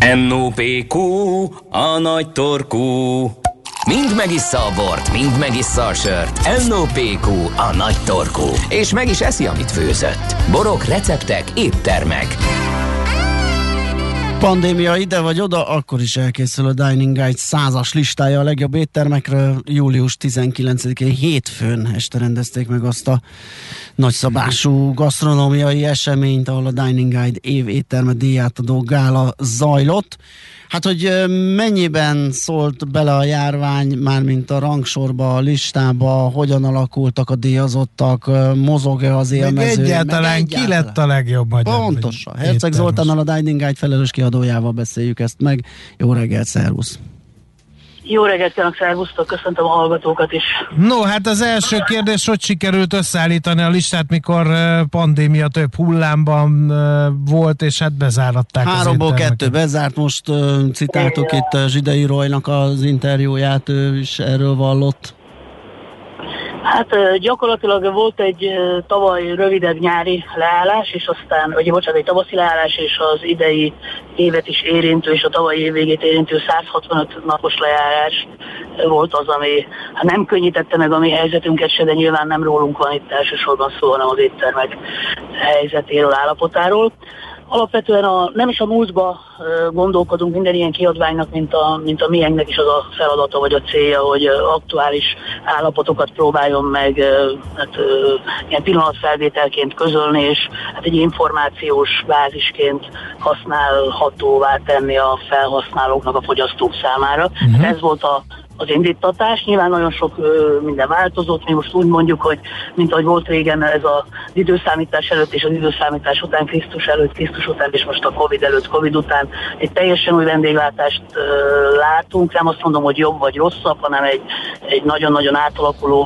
NOPQ, a nagy torkú. Mind megissza a bort, mind megissza a sört. NOPQ, a nagy torkú. És meg is eszi, amit főzött. Borok, receptek, éttermek. Pandémia ide vagy oda, akkor is elkészül a Dining Guide 100-as listája a legjobb éttermekről. Július 19-én hétfőn este rendezték meg azt a nagyszabású gasztronómiai eseményt, ahol a Dining Guide év étterme díjátadó gála zajlott. Hát, hogy mennyiben szólt bele a járvány, mármint a rangsorba, a listába, hogyan alakultak a díjazottak, mozog-e az élmező? Egyáltalán ki lett a legjobb magyar? Pontosan. Herceg Zoltánnal, a Dining Guide felelős kiadójával beszéljük ezt meg. Jó reggelt, szervusz! Jó reggelt kívánok, szervusztok, köszöntöm a hallgatókat is. No, hát az első kérdés, hogy sikerült összeállítani a listát, mikor pandémia több hullámban volt, és hát bezáratták 3-ból 2 bezárt, most citáltuk itt Zsidai Roynak az interjúját, ő is erről vallott. Hát gyakorlatilag volt egy tavaly rövidebb nyári leállás, és aztán, egy tavaszi leállás, és az idei évet is érintő, és a tavalyi év végét érintő 165 napos leállás volt az, ami nem könnyítette meg a mi helyzetünket se, de nyilván nem rólunk van itt elsősorban szó, hanem az éttermek helyzetéről, állapotáról. Alapvetően nem is a múltba gondolkodunk minden ilyen kiadványnak, mint a miénknek is az a feladata vagy a célja, hogy aktuális állapotokat próbáljon meg ilyen pillanatfelvételként közölni, és hát egy információs bázisként használhatóvá tenni a felhasználóknak, a fogyasztók számára. Hát ez volt az indítatás. Nyilván nagyon sok minden változott. Mi most úgy mondjuk, hogy mint ahogy volt régen ez az időszámítás előtt és az időszámítás után, Krisztus előtt, Krisztus után, és most a Covid előtt, Covid után egy teljesen új vendéglátást látunk. Nem azt mondom, hogy jobb vagy rosszabb, hanem egy nagyon-nagyon átalakuló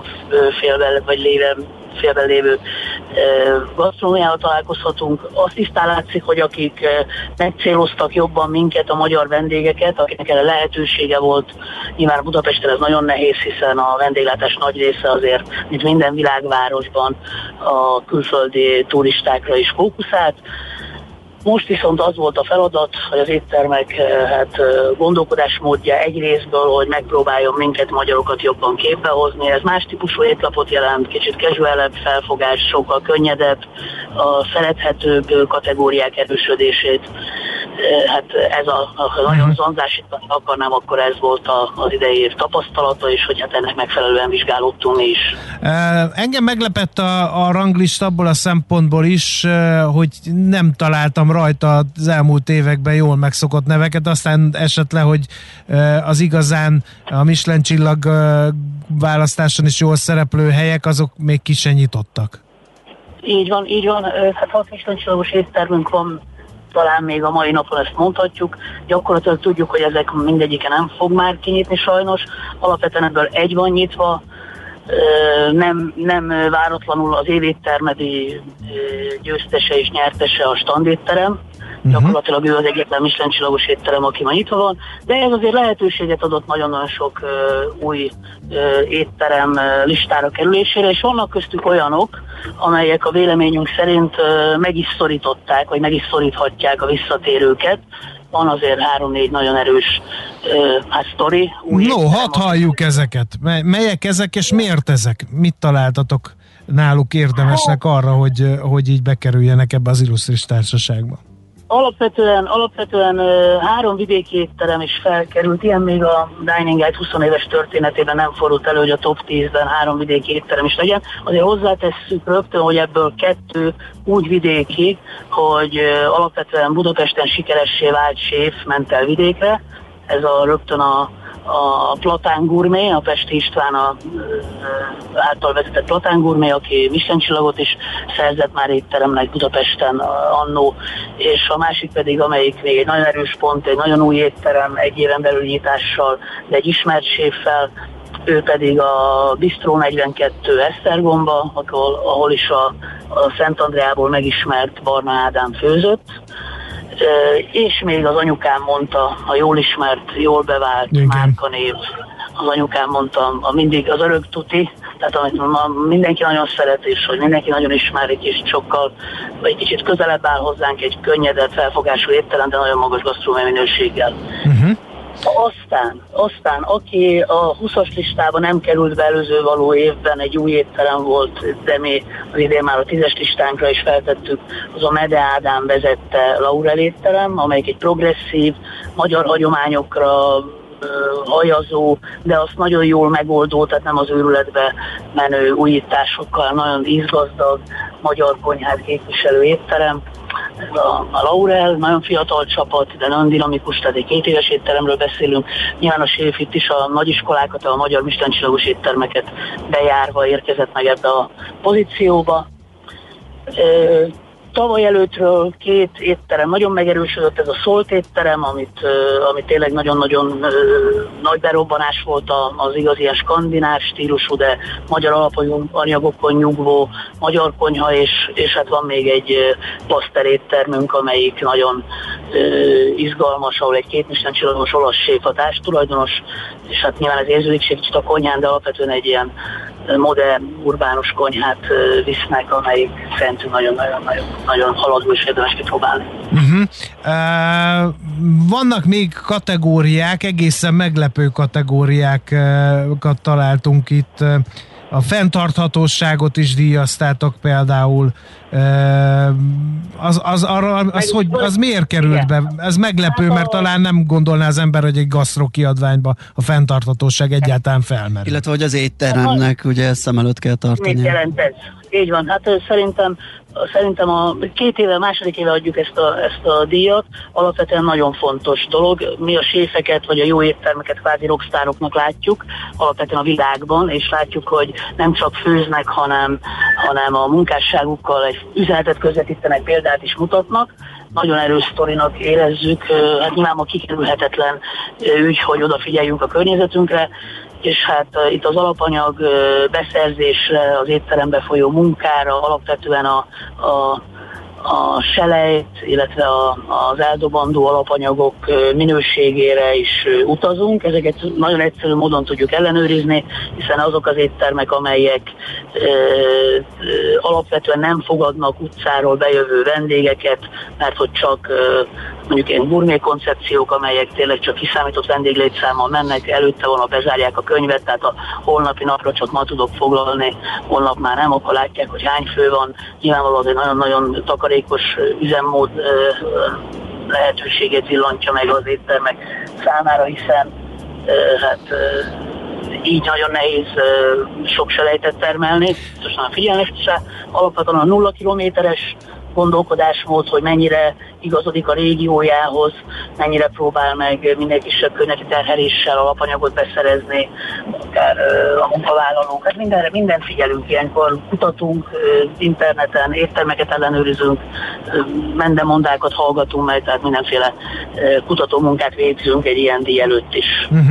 félben lévő gasztronómiával találkozhatunk. Azt tisztán látszik, hogy akik megcéloztak jobban minket, a magyar vendégeket, akiknek erre lehetősége volt, nyilván Budapesten ez nagyon nehéz, hiszen a vendéglátás nagy része azért, mint minden világvárosban, a külföldi turistákra is fókuszált. Most viszont az volt a feladat, hogy az éttermek gondolkodásmódja egy részből, hogy megpróbáljon minket, magyarokat jobban képbe hozni. Ez más típusú étlapot jelent, kicsit casualebb felfogás, sokkal könnyedebb, a szerethetőbb kategóriák erősödését. Hát ez nagyon zanzásítani akarnám, akkor ez volt az idei év tapasztalata, és hogy hát ennek megfelelően vizsgálódtunk mi is. Engem meglepett a ranglista abból a szempontból is, hogy nem találtam rajta az elmúlt években jól megszokott neveket, aztán esett le, hogy az igazán a Michelin csillag választáson is jól szereplő helyek, azok még ki se nyitottak. Így van. Hát 6 Michelin csillagos éttermünk van, talán még a mai napon ezt mondhatjuk. Gyakorlatilag tudjuk, hogy ezek mindegyike nem fog már kinyitni sajnos. Alapvetően ebből egy van nyitva, nem váratlanul az évéttermedi győztese és nyertese a standétterem. Gyakorlatilag ő az egyetlen Michelin csillagos étterem, aki ma nyitva van, de ez azért lehetőséget adott nagyon-nagyon sok új étterem listára kerülésére, és vannak köztük olyanok, amelyek a véleményünk szerint meg is szorították, vagy meg is szoríthatják a visszatérőket. Van azért 3-4 nagyon erős sztori. Hadd halljuk ezeket. Melyek ezek, és miért ezek? Mit találtatok náluk érdemesnek arra, hogy így bekerüljenek ebbe az illusztris társaságba? Alapvetően 3 vidéki étterem is felkerült, ilyen még a Dining Guide 20 éves történetében nem fordult elő, hogy a top 10-ben 3 vidéki étterem is legyen. Azért hozzátesszük rögtön, hogy ebből 2 úgy vidéki, hogy alapvetően Budapesten sikeressé vált séf ment el vidékre. Ez rögtön a Platán Gourmet, a Pesti István által vezetett Platán Gourmet, aki Michelin csillagot is szerzett már étteremnek Budapesten annó, és a másik pedig, amelyik még egy nagyon erős pont, egy nagyon új étterem, egy éven belül nyitással, de egy ismert séffel, ő pedig a Bistro 42 Esztergomba, ahol is a Szentandreából megismert Barna Ádám főzött. És még az anyukám mondta, a jól ismert, jól bevált márkanév, az anyukám mondta, mindig az örök tuti, tehát amit ma mindenki nagyon szeret, és hogy mindenki nagyon ismer, és sokkal, vagy egy kicsit közelebb áll hozzánk egy könnyedebb felfogású étterem, de nagyon magas gasztronómiai minőséggel. Aztán, aki a 20-as listában nem került be előző való évben, egy új étterem volt, de mi az idén már a 10-es listánkra is feltettük, az a Mede Ádám vezette Laurel étterem, amelyik egy progresszív, magyar hagyományokra hajazó, de azt nagyon jól megoldó, tehát nem az őrületbe menő újításokkal, nagyon ízgazdag magyar konyhát képviselő étterem. A Laurel, nagyon fiatal csapat, de nagyon dinamikus, tehát egy 2 éves étteremről beszélünk. Nyilván a séf itt is a nagyiskolákat, a magyar Michelin-csillagos éttermeket bejárva érkezett meg ebbe a pozícióba. Tavaly előttről 2 étterem nagyon megerősödött, ez a Szolt étterem, amit tényleg nagyon-nagyon nagy berobbanás volt az igazi ilyen skandináv stílusú, de magyar alapanyagokon nyugvó magyar konyha, és hát van még egy paszter éttermünk, amelyik nagyon izgalmas, ahol egy 2 Michelin-csillagos olasz séf a társtulajdonos, és hát nyilván ez érződik kicsit a konyhán, de alapvetően egy ilyen modern, urbánus konyhát visznek, amelyik szerintünk nagyon haladó és érdemes kipróbálni. Vannak még kategóriák, egészen meglepő kategóriákat találtunk itt. A fenntarthatóságot is díjaztátok például. Az miért került be? Ez meglepő, mert talán nem gondolná az ember, hogy egy gasztro kiadványba a fenntarthatóság egyáltalán felmerül. Illetve, hogy az étteremnek ugye szem előtt kell tartani. Mit jelent ez? Így van, hát szerintem a 2 éve, második éve adjuk ezt a díjat, alapvetően nagyon fontos dolog. Mi a séfeket, vagy a jó éttermeket kvázi rockstároknak látjuk, alapvetően a világban, és látjuk, hogy nem csak főznek, hanem a munkásságukkal egy üzenetet közvetítenek, példát is mutatnak. Nagyon erős sztorinak érezzük, hát nyilván ma kikerülhetetlen ügy, hogy odafigyeljünk a környezetünkre, és hát itt az alapanyag beszerzésre, az étterembe folyó munkára, alapvetően a selejt, illetve az eldobandó alapanyagok minőségére is utazunk. Ezeket nagyon egyszerű módon tudjuk ellenőrizni, hiszen azok az éttermek, amelyek alapvetően nem fogadnak utcáról bejövő vendégeket, mert hogy csak mondjuk ilyen gourmet koncepciók, amelyek tényleg csak kiszámított vendéglétszámmal mennek, előtte volna bezárják a könyvet, tehát a holnapi napra csak ma tudok foglalni, holnap már nem, akkor látják, hogy hány fő van. Nyilvánvalóan egy nagyon-nagyon takarékos üzemmód lehetőségét villantja meg az éttermek számára, hiszen így nagyon nehéz sok selejtet termelni, szóval figyelnek se, alapvetően a 0 kilométeres gondolkodásmód, hogy mennyire igazodik a régiójához, mennyire próbál meg minden kisebb környezeti terheléssel alapanyagot beszerezni, akár a munkavállalók. Hát mindent figyelünk, ilyenkor kutatunk, interneten, éttermeket ellenőrizünk, mendemondákat hallgatunk meg, tehát mindenféle kutatómunkát végzünk egy ilyen díj előtt is.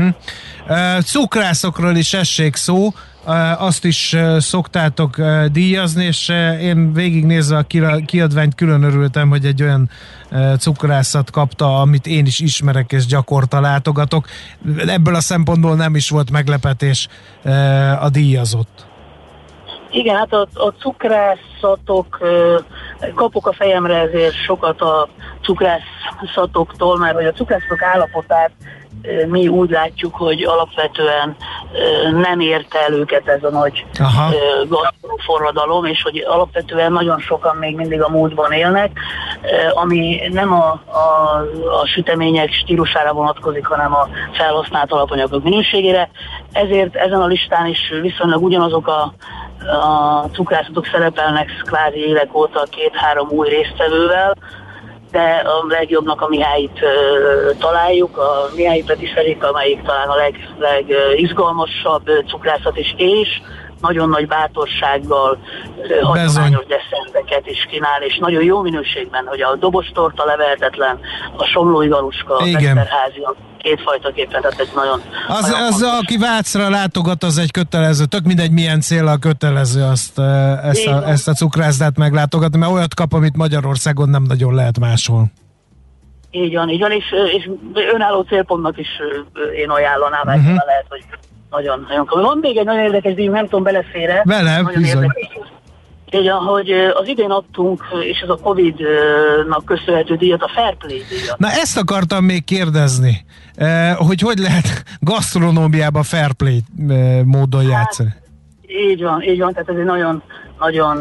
Cukrászokról is essék szó, azt is szoktátok díjazni, és én végignézve a kiadványt külön örültem, hogy egy olyan cukrászat kapta, amit én is ismerek és gyakorta látogatok. Ebből a szempontból nem is volt meglepetés a díjazott. Igen, hát a cukrászatok, kapok a fejemre ezért sokat a cukrászatoktól, mert hogy a cukrászatok állapotát mi úgy látjuk, hogy alapvetően nem érte el őket ez a nagy gazdaforradalom, és hogy alapvetően nagyon sokan még mindig a múltban élnek, ami nem a sütemények stílusára vonatkozik, hanem a felhasznált alapanyagok minőségére. Ezért ezen a listán is viszonylag ugyanazok a cukrászatok szerepelnek kvázi évek óta 2-3 új résztvevővel, de a legjobbnak a Mihályt találjuk, a Mihály Petiferik, amelyik talán a legizgalmasabb cukrászat is, és nagyon nagy bátorsággal hagyományos desszerteket is kínál, és nagyon jó minőségben, hogy a dobostorta leverhetetlen, a somlói galuska, a Mesterházi, kétfajtaképpen, tehát ez nagyon... Az aki Vácra látogat, az egy kötelező, tök mindegy milyen céllal kötelező ezt a cukrászdát meglátogatni, mert olyat kap, amit Magyarországon nem nagyon lehet máshol. Így van, és önálló célpontnak is én ajánlanám, mert lehet, hogy Nagyon, nagyon komoly. Van még egy nagyon érdekes díj, nem tudom, belefér-e. Bele, bizony. Így, hogy az idén adtunk, és ez a Covid-nak köszönhető díjat, a Fair Play díjat. Na ezt akartam még kérdezni, hogy lehet gasztronómiában Fair Play módon játszani. Így van, tehát ez egy nagyon, nagyon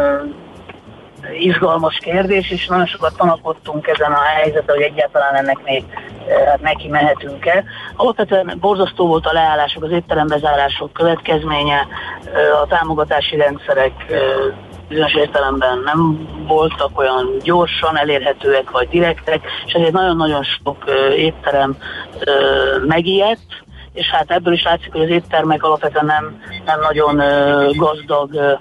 izgalmas kérdés, és nagyon sokat tanakodtunk ezen a helyzeten, hogy egyáltalán ennek még neki mehetünk-e. Alapvetően borzasztó volt a leállások, az étterembezárások következménye, a támogatási rendszerek bizonyos értelemben nem voltak olyan gyorsan elérhetőek vagy direktek, és ezért nagyon-nagyon sok étterem megijedt, és hát ebből is látszik, hogy az éttermek alapvetően nem nagyon gazdag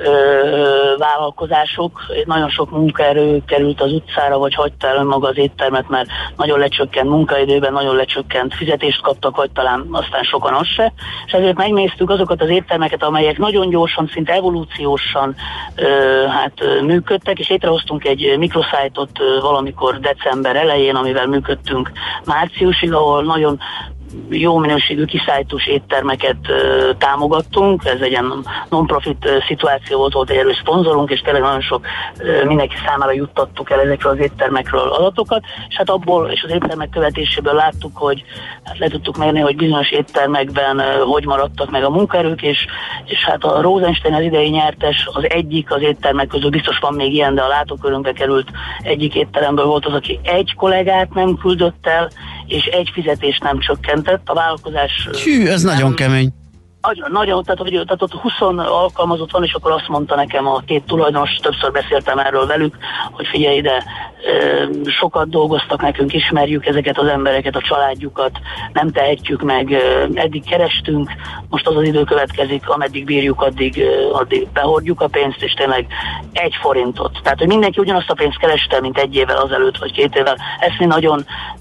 vállalkozások. Nagyon sok munkaerő került az utcára, vagy hagyta el önmaga az éttermet, mert nagyon lecsökkent munkaidőben, nagyon lecsökkent fizetést kaptak, vagy talán aztán sokan az se. És ezért megnéztük azokat az éttermeket, amelyek nagyon gyorsan, szinte evolúciósan működtek, és létrehoztunk egy mikroszájtot valamikor december elején, amivel működtünk márciusig, ahol nagyon jó minőségű kiszállítós éttermeket támogattunk. Ez egy ilyen non-profit szituáció volt egy erős szponzorunk, és tényleg nagyon sok mindenki számára juttattuk el ezekről az éttermekről adatokat, és hát abból és az éttermek követéséből láttuk, hogy hát le tudtuk mérni, hogy bizonyos éttermekben hogy maradtak meg a munkaerők, és hát a Rosenstein az idei nyertes, az egyik az éttermek közül, biztos van még ilyen, de a látókörünkbe került egyik étteremből volt az, aki egy kollégát nem küldött el, és egy fizetést nem csökkentett. A vállalkozás... Hű, ez nagyon kemény. Nagyon, tehát ott 20 alkalmazott van, és akkor azt mondta nekem a két tulajdonos, többször beszéltem erről velük, hogy figyelj ide, sokat dolgoztak nekünk, ismerjük ezeket az embereket, a családjukat, nem tehetjük meg, eddig kerestünk, most az az idő következik, ameddig bírjuk, addig behordjuk a pénzt, és tényleg 1 forintot. Tehát, hogy mindenki ugyanazt a pénzt kereste, mint 1 évvel azelőtt, vagy 2 évvel. Ezt mi nagyon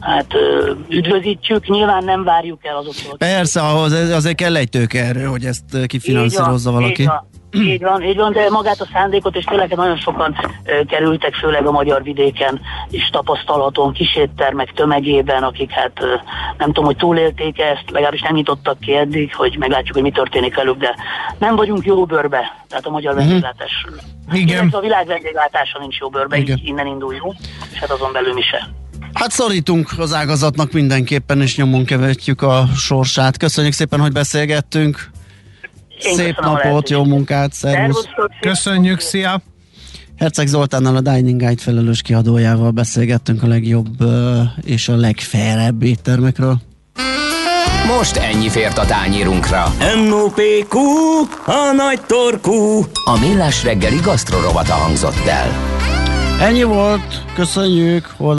üdvözítjük, nyilván nem várjuk el azoktól. Persze, azért kell egy tőke, hogy ezt kifinanszírozza valaki. Így van, de magát a szándékot, és tényleg nagyon sokan kerültek, főleg a magyar vidéken is tapasztalhatóan kiséttermek tömegében, akik hát nem tudom, hogy túlélték ezt, legalábbis nem nyitottak ki eddig, hogy meglátjuk, hogy mi történik velük, de nem vagyunk jó bőrbe, tehát a magyar vendéglátás. Igen. A világ vendéglátása nincs jó bőrbe, így innen induljunk, és hát azon belül mi se. Hát szorítunk az ágazatnak mindenképpen, és nyomon követjük a sorsát. Köszönjük szépen, hogy beszélgettünk. Szép napot, jó munkát, szervusz! Köszönjük, szia! Herceg Zoltánnal, a Dining Guide felelős kiadójával beszélgettünk a legjobb és a legfairebb éttermekről. Most ennyi fért a tányérunkra. M.O.P.Q. a nagy torkú. A Millás reggeli gasztrorovata hangzott el. Ennyi volt, köszönjük!